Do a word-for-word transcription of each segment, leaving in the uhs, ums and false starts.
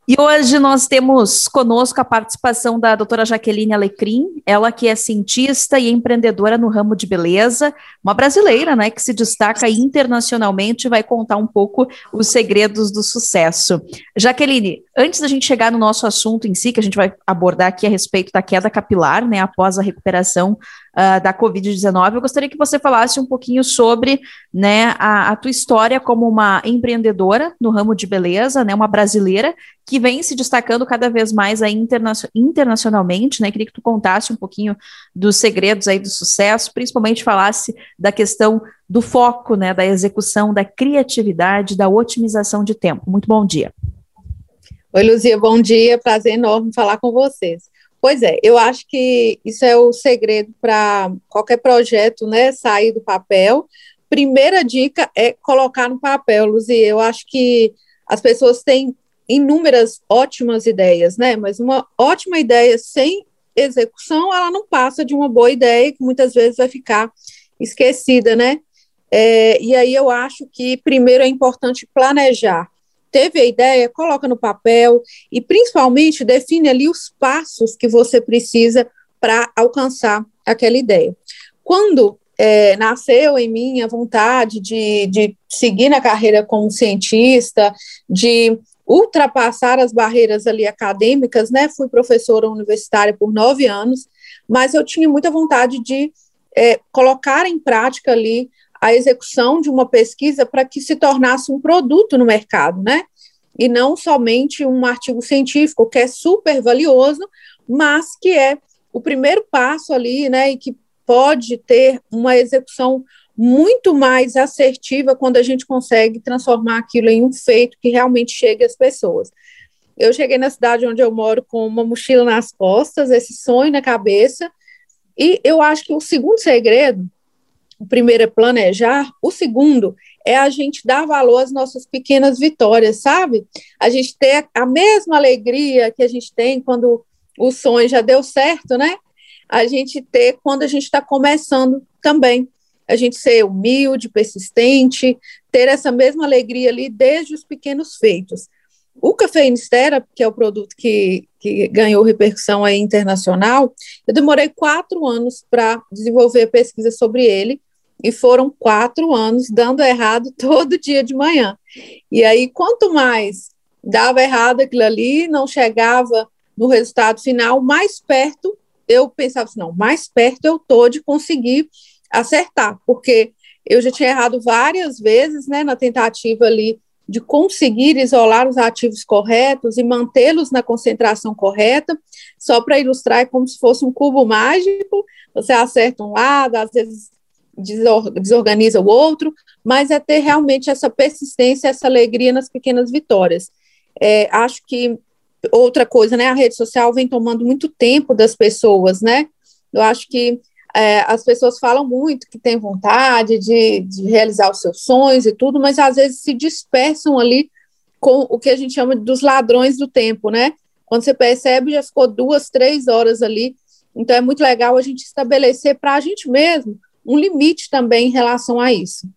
E hoje nós temos conosco a participação da doutora Jaqueline Alecrim, ela que é cientista e empreendedora no ramo de beleza, uma brasileira, né, que se destaca internacionalmente e vai contar um pouco os segredos do sucesso. Jaqueline, antes da gente chegar no nosso assunto em si, que a gente vai abordar aqui a respeito da queda capilar, né, após a recuperação uh, da covid dezenove, eu gostaria que você falasse um pouquinho sobre, né, a, a tua história como uma empreendedora no ramo de beleza, né, uma brasileira que vem se destacando cada vez mais aí interna- internacionalmente, né? Queria que tu contasse um pouquinho dos segredos aí do sucesso, principalmente falasse da questão do foco, né? Da execução, da criatividade, da otimização de tempo. Muito bom dia. Oi, Luzia, bom dia, prazer enorme falar com vocês. Pois é, eu acho que isso é o segredo para qualquer projeto, né, sair do papel. Primeira dica é colocar no papel, Luzia. Eu acho que as pessoas têm inúmeras ótimas ideias, né? Mas uma ótima ideia sem execução, ela não passa de uma boa ideia que muitas vezes vai ficar esquecida, né? É, e aí eu acho que primeiro é importante planejar. Teve a ideia, coloca no papel e principalmente define ali os passos que você precisa para alcançar aquela ideia. Quando é, nasceu em mim a vontade de, de seguir na carreira como cientista, de ultrapassar as barreiras ali acadêmicas, né? Fui professora universitária por nove anos, mas eu tinha muita vontade de é, colocar em prática ali a execução de uma pesquisa para que se tornasse um produto no mercado, né? E não somente um artigo científico, que é super valioso, mas que é o primeiro passo ali, né? E que pode ter uma execução muito mais assertiva quando a gente consegue transformar aquilo em um feito que realmente chegue às pessoas. Eu cheguei na cidade onde eu moro com uma mochila nas costas, esse sonho na cabeça, e eu acho que o segundo segredo, o primeiro é planejar, o segundo é a gente dar valor às nossas pequenas vitórias, sabe? A gente ter a mesma alegria que a gente tem quando o sonho já deu certo, né? A gente ter quando a gente está começando também. A gente ser humilde, persistente, ter essa mesma alegria ali desde os pequenos feitos. O Cafeinisteria, que é o produto que, que ganhou repercussão aí internacional, eu demorei quatro anos para desenvolver pesquisa sobre ele, e foram quatro anos dando errado todo dia de manhã. E aí, quanto mais dava errado aquilo ali, não chegava no resultado final, mais perto, eu pensava assim, não, mais perto eu estou de conseguir acertar, porque eu já tinha errado várias vezes, né, na tentativa ali de conseguir isolar os ativos corretos e mantê-los na concentração correta, só para ilustrar, é como se fosse um cubo mágico, você acerta um lado, às vezes desorganiza o outro, mas é ter realmente essa persistência, essa alegria nas pequenas vitórias. É, acho que outra coisa, né, a rede social vem tomando muito tempo das pessoas, né, eu acho que É, as pessoas falam muito que têm vontade de, de realizar os seus sonhos e tudo, mas às vezes se dispersam ali com o que a gente chama dos ladrões do tempo, né? Quando você percebe, já ficou duas, três horas ali. Então é muito legal a gente estabelecer para a gente mesmo um limite também em relação a isso.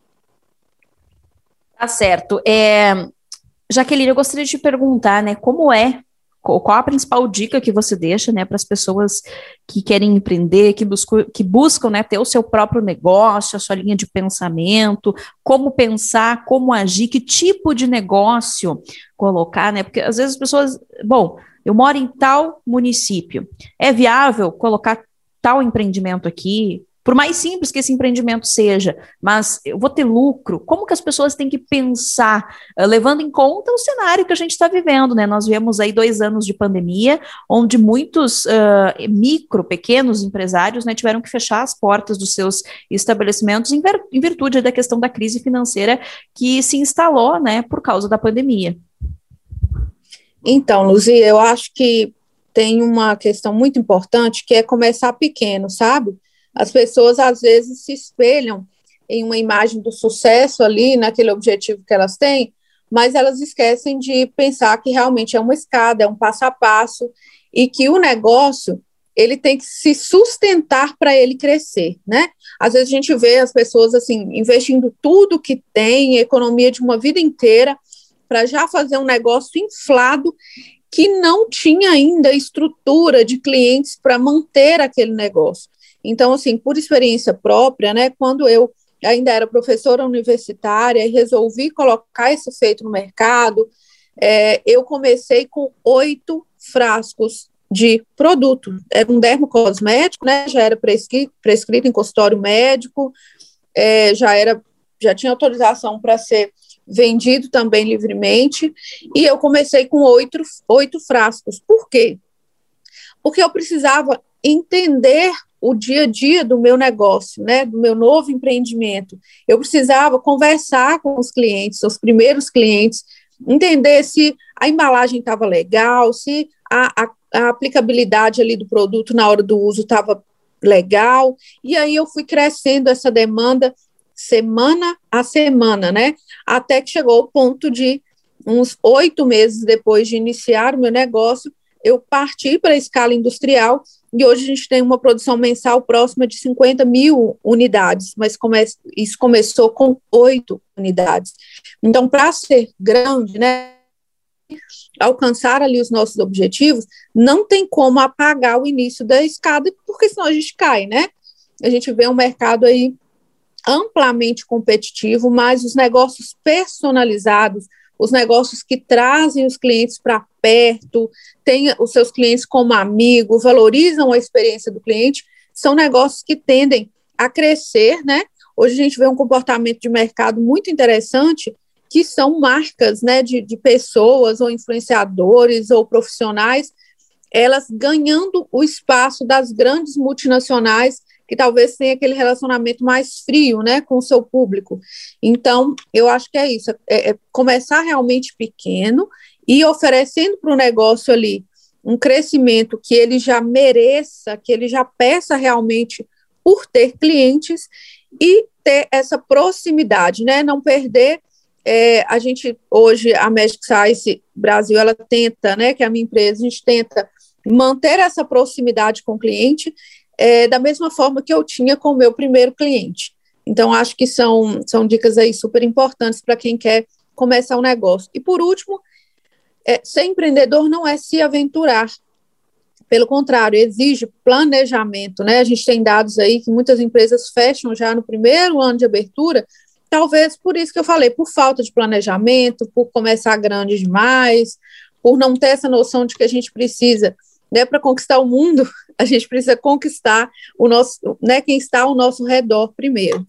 Tá certo. É, Jaqueline, eu gostaria de te perguntar, né, como é qual a principal dica que você deixa, né, para as pessoas que querem empreender, que buscam, que buscam, né, ter o seu próprio negócio, a sua linha de pensamento, como pensar, como agir, que tipo de negócio colocar, né, porque às vezes as pessoas, bom, eu moro em tal município, é viável colocar tal empreendimento aqui? Por mais simples que esse empreendimento seja, mas eu vou ter lucro, como que as pessoas têm que pensar, uh, levando em conta o cenário que a gente está vivendo, né? Nós vivemos aí dois anos de pandemia, onde muitos uh, micro, pequenos empresários, né, tiveram que fechar as portas dos seus estabelecimentos em, ver, em virtude da questão da crise financeira que se instalou, né, por causa da pandemia. Então, Luzia, eu acho que tem uma questão muito importante que é começar pequeno, sabe? As pessoas, às vezes, se espelham em uma imagem do sucesso ali, naquele objetivo que elas têm, mas elas esquecem de pensar que realmente é uma escada, é um passo a passo, e que o negócio, ele tem que se sustentar para ele crescer, né? Às vezes a gente vê as pessoas, assim, investindo tudo que tem, economia de uma vida inteira, para já fazer um negócio inflado que não tinha ainda estrutura de clientes para manter aquele negócio. Então, assim, por experiência própria, né, quando eu ainda era professora universitária e resolvi colocar esse feito no mercado, é, eu comecei com oito frascos de produto. Era um dermocosmético, né, já era prescrito, prescrito em consultório médico, é, já, era, já tinha autorização para ser vendido também livremente, e eu comecei com oito, oito frascos. Por quê? Porque eu precisava entender o dia a dia do meu negócio, né, do meu novo empreendimento. Eu precisava conversar com os clientes, os primeiros clientes, entender se a embalagem estava legal, se a, a, a aplicabilidade ali do produto na hora do uso estava legal, e aí eu fui crescendo essa demanda semana a semana, né, até que chegou ao ponto de, uns oito meses depois de iniciar o meu negócio, eu parti para a escala industrial, e hoje a gente tem uma produção mensal próxima de cinquenta mil unidades, mas come- isso começou com oito unidades. Então, para ser grande, né, alcançar ali os nossos objetivos, não tem como apagar o início da escada, porque senão a gente cai, né? A gente vê um mercado aí amplamente competitivo, mas os negócios personalizados, os negócios que trazem os clientes para perto, têm os seus clientes como amigo, valorizam a experiência do cliente, são negócios que tendem a crescer, né? Hoje a gente vê um comportamento de mercado muito interessante, que são marcas, né, de, de pessoas ou influenciadores ou profissionais, elas ganhando o espaço das grandes multinacionais, que talvez tenha aquele relacionamento mais frio, né, com o seu público. Então, eu acho que é isso, é, é começar realmente pequeno e oferecendo para o negócio ali um crescimento que ele já mereça, que ele já peça realmente por ter clientes e ter essa proximidade, né, não perder, é, a gente, hoje, a Magic Size Brasil, ela tenta, né, que é a minha empresa, a gente tenta manter essa proximidade com o cliente, É, da mesma forma que eu tinha com o meu primeiro cliente. Então, acho que são, são dicas aí super importantes para quem quer começar um negócio. E, por último, é, ser empreendedor não é se aventurar. Pelo contrário, exige planejamento, né? A gente tem dados aí que muitas empresas fecham já no primeiro ano de abertura, talvez por isso que eu falei, por falta de planejamento, por começar grande demais, por não ter essa noção de que a gente precisa, né, para conquistar o mundo, a gente precisa conquistar o nosso, né, quem está ao nosso redor primeiro.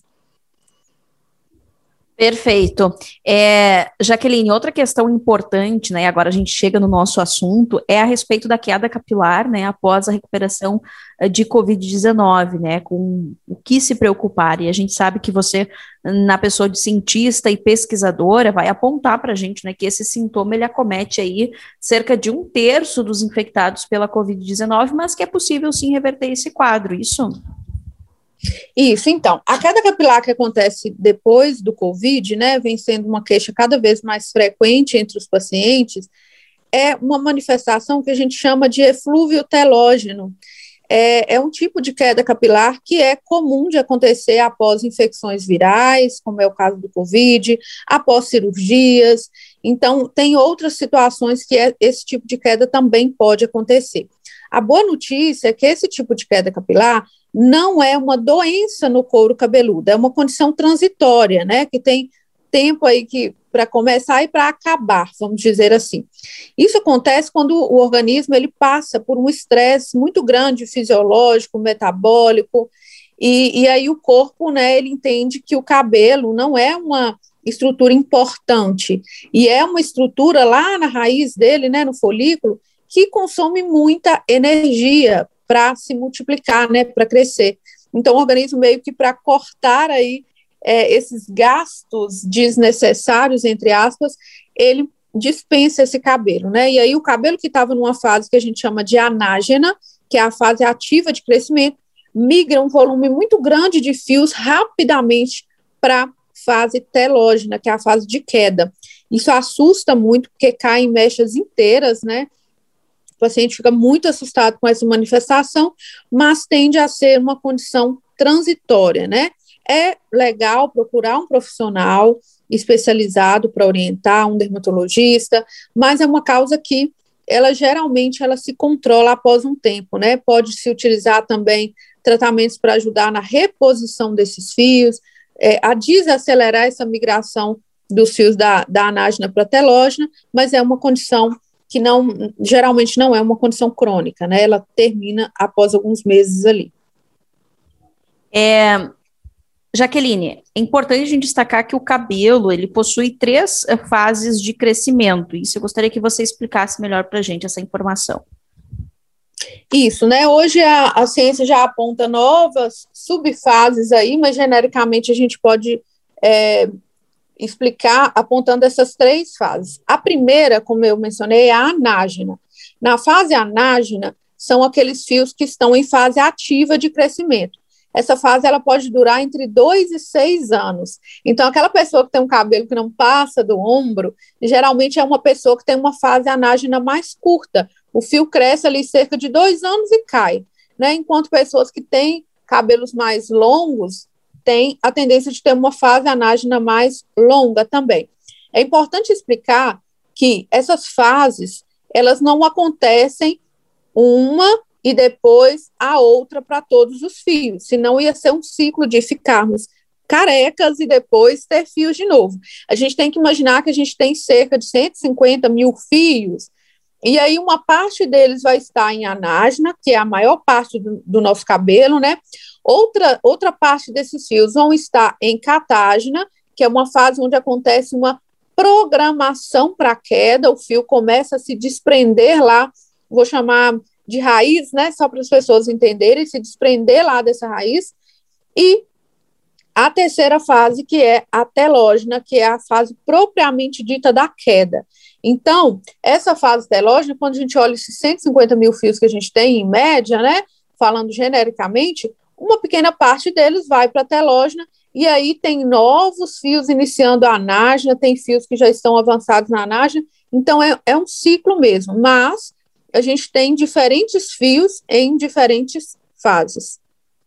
Perfeito. É, Jaqueline, outra questão importante, né, agora a gente chega no nosso assunto, é a respeito da queda capilar, né, após a recuperação de covid dezenove, né, com o que se preocupar, e a gente sabe que você, na pessoa de cientista e pesquisadora, vai apontar para a gente, né, que esse sintoma, ele acomete aí cerca de um terço dos infectados pela covid dezenove, mas que é possível sim reverter esse quadro, isso? Isso, então, a queda capilar que acontece depois do Covid, né, vem sendo uma queixa cada vez mais frequente entre os pacientes, é uma manifestação que a gente chama de eflúvio telógeno. É, é um tipo de queda capilar que é comum de acontecer após infecções virais, como é o caso do Covid, após cirurgias. Então, tem outras situações que é, esse tipo de queda também pode acontecer. A boa notícia é que esse tipo de queda capilar não é uma doença no couro cabeludo, é uma condição transitória, né, que tem tempo aí que para começar e para acabar, vamos dizer assim. Isso acontece quando o organismo ele passa por um estresse muito grande, fisiológico, metabólico, e, e aí o corpo, né, ele entende que o cabelo não é uma estrutura importante, e é uma estrutura lá na raiz dele, né, no folículo, que consome muita energia para se multiplicar, né, para crescer. Então, o organismo meio que para cortar aí é, esses gastos desnecessários, entre aspas, ele dispensa esse cabelo, né, e aí o cabelo que estava numa fase que a gente chama de anágena, que é a fase ativa de crescimento, migra um volume muito grande de fios rapidamente para a fase telógena, que é a fase de queda. Isso assusta muito, porque caem mechas inteiras, né, o paciente fica muito assustado com essa manifestação, mas tende a ser uma condição transitória, né? É legal procurar um profissional especializado para orientar, um dermatologista, mas é uma causa que ela geralmente ela se controla após um tempo, né? Pode-se utilizar também tratamentos para ajudar na reposição desses fios, é, a desacelerar essa migração dos fios da, da anágena para a telógena, mas é uma condição que não, geralmente não é uma condição crônica, né? Ela termina após alguns meses ali. É, Jaqueline, é importante a gente destacar que o cabelo, ele possui três uh, fases de crescimento, isso eu gostaria que você explicasse melhor para a gente essa informação. Isso, né? Hoje a, a ciência já aponta novas subfases aí, mas genericamente a gente pode é, explicar apontando essas três fases. A primeira, como eu mencionei, é a anágena. Na fase anágena, são aqueles fios que estão em fase ativa de crescimento. Essa fase ela pode durar entre dois e seis anos. Então, aquela pessoa que tem um cabelo que não passa do ombro, geralmente é uma pessoa que tem uma fase anágena mais curta. O fio cresce ali cerca de dois anos e cai, né? Enquanto pessoas que têm cabelos mais longos têm a tendência de ter uma fase anágena mais longa também. É importante explicar que essas fases, elas não acontecem uma e depois a outra para todos os fios, senão ia ser um ciclo de ficarmos carecas e depois ter fios de novo. A gente tem que imaginar que a gente tem cerca de cento e cinquenta mil fios, e aí uma parte deles vai estar em anágena, que é a maior parte do, do nosso cabelo, né? Outra, outra parte desses fios vão estar em catágena, que é uma fase onde acontece uma programação para a queda, o fio começa a se desprender lá, vou chamar de raiz, né, só para as pessoas entenderem, se desprender lá dessa raiz, e a terceira fase, que é a telógena, que é a fase propriamente dita da queda. Então, essa fase telógena, quando a gente olha esses cento e cinquenta mil fios que a gente tem em média, né, falando genericamente, uma pequena parte deles vai para a telógena, e aí tem novos fios iniciando a anágena, tem fios que já estão avançados na anágena, então é, é um ciclo mesmo, mas a gente tem diferentes fios em diferentes fases.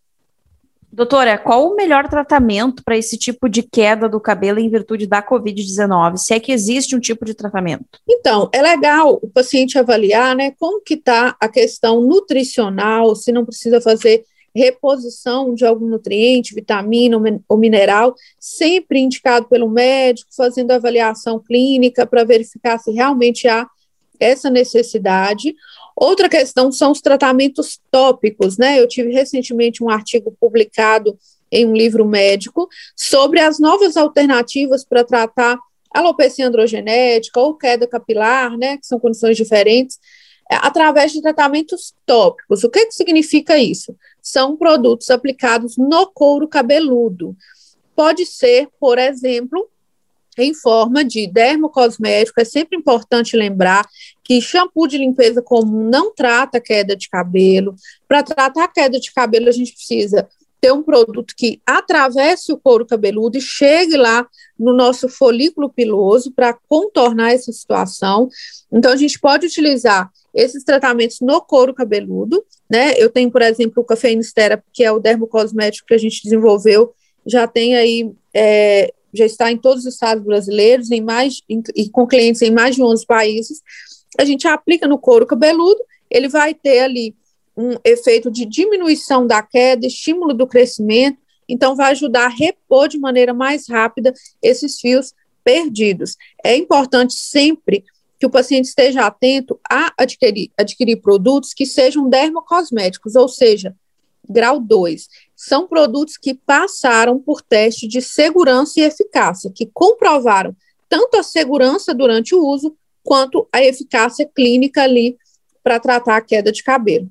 Doutora, qual o melhor tratamento para esse tipo de queda do cabelo em virtude da covid dezenove? Se é que existe um tipo de tratamento? Então, é legal o paciente avaliar, né, como que está a questão nutricional, se não precisa fazer reposição de algum nutriente, vitamina ou mineral, sempre indicado pelo médico, fazendo avaliação clínica para verificar se realmente há essa necessidade. Outra questão são os tratamentos tópicos, né? Eu tive recentemente um artigo publicado em um livro médico sobre as novas alternativas para tratar alopecia androgenética ou queda capilar, né? Que são condições diferentes, através de tratamentos tópicos. O que que significa isso? São produtos aplicados no couro cabeludo. Pode ser, por exemplo, em forma de dermocosmético. É sempre importante lembrar que shampoo de limpeza comum não trata queda de cabelo. Para tratar a queda de cabelo, a gente precisa ter um produto que atravesse o couro cabeludo e chegue lá no nosso folículo piloso para contornar essa situação. Então, a gente pode utilizar esses tratamentos no couro cabeludo, né? Eu tenho, por exemplo, o Cafeína Therapy, que é o dermocosmético que a gente desenvolveu, já tem aí... É, já está em todos os estados brasileiros em mais, em, e com clientes em mais de onze países. A gente aplica no couro cabeludo, ele vai ter ali um efeito de diminuição da queda, estímulo do crescimento, então vai ajudar a repor de maneira mais rápida esses fios perdidos. É importante sempre que o paciente esteja atento a adquirir, adquirir produtos que sejam dermocosméticos, ou seja, grau dois. São produtos que passaram por teste de segurança e eficácia, que comprovaram tanto a segurança durante o uso, quanto a eficácia clínica ali para tratar a queda de cabelo.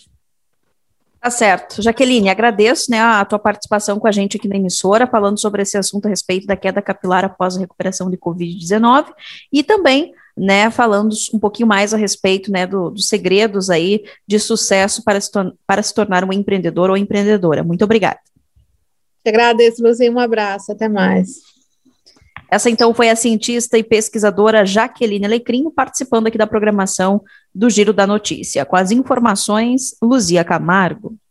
Tá certo. Jaqueline, agradeço, né, a tua participação com a gente aqui na emissora, falando sobre esse assunto a respeito da queda capilar após a recuperação de covid dezenove, e também, né, falando um pouquinho mais a respeito, né, do, dos segredos aí de sucesso para se, para se tornar um empreendedor ou empreendedora. Muito obrigada. Eu agradeço, Luzia, um abraço, até mais. Essa, então, foi a cientista e pesquisadora Jaqueline Alecrim, participando aqui da programação do Giro da Notícia. Com as informações, Luzia Camargo.